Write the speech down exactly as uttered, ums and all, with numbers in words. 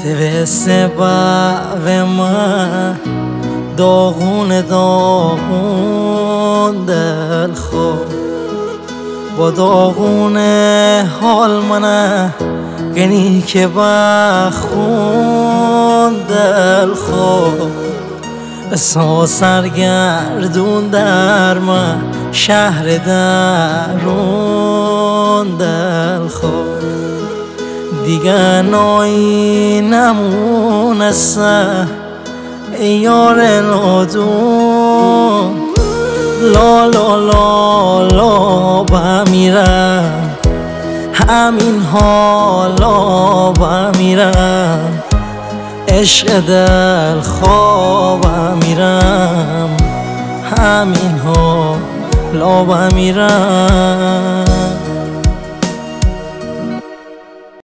دوست به من داغون داغون دل خود با داغون حال منه گنی که بخون دل خود سا سرگردون در من شهر درون دل خود دیگه نایی نمونسته ای یار نادون لا لا لا لا بمیرم همین حالا بمیرم عشق دل خوابم میرم همین حالا بمیرم